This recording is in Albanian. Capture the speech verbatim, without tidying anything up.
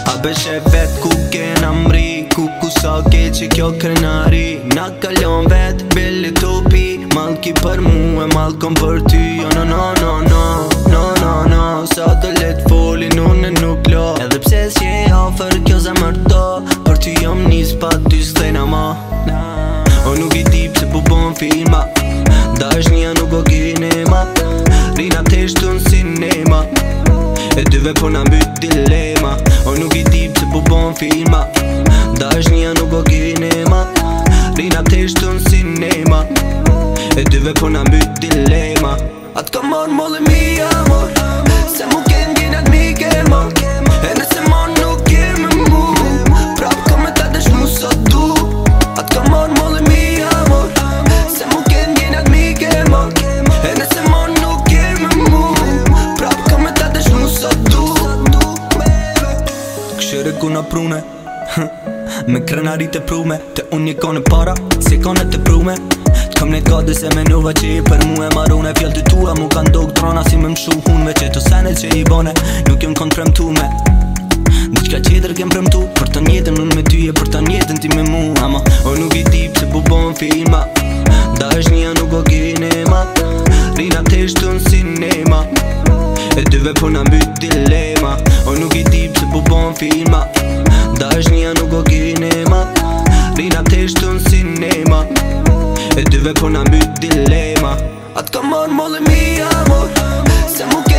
A besh e vet ku kena mri, ku ku sa ke që kjo krenari. Na kalon vet, belle topi, mal ki për mu e mal kom për ty. Jo no no no no, no no no, sa do let folin unë nuk lo. Edhe pse s'je afer kjo zemër do, për ty jom nis pa ty s'thejna ma. O nuk i di pse po bon filma, dashnia nuk o kinema, rina t'eshtu në sinema, e dyve po na mbyt dilema. O nuk i di pse po bon filma, dashnia nuk o kinema, rina t'eshtu në sinema, e dyve po na mbyt dilema. Atë ka marrë mollë mi amor, se mu ken gjenat mi ke ma, e nëse ma nuk ke me mu, prap ka me ta desh mu sa du. Atë ka marrë mollë mi amor, se mu ken gjenat mi ke ma, e nëse ma nuk ke me mu, prap ka me ta desh mu sa du. Këshire ku na prune me krenarit e prume, te unë një kone para, si kone të prume. T'kom nejt gade se menuva që i për mu e marune, fjall të tua mu kanë dog trona si me mshu hunve, që të senet që i bone nuk jem kon premtume. Diqka qedër kem premtu, për të njetën unë me ty e për të njetën ti me mu. Ama o nuk i di pse po bon filma, dashnia nuk o kinema, rina t'eshtu në sinema, e dyve po na mbyt dilema. O nuk i di pse po bon filma, dashnia nuk o kinema, rina t'eshtu në sinema, e dyve po na mbyt dilema. Atë ka marrë mollë mi amor, se mu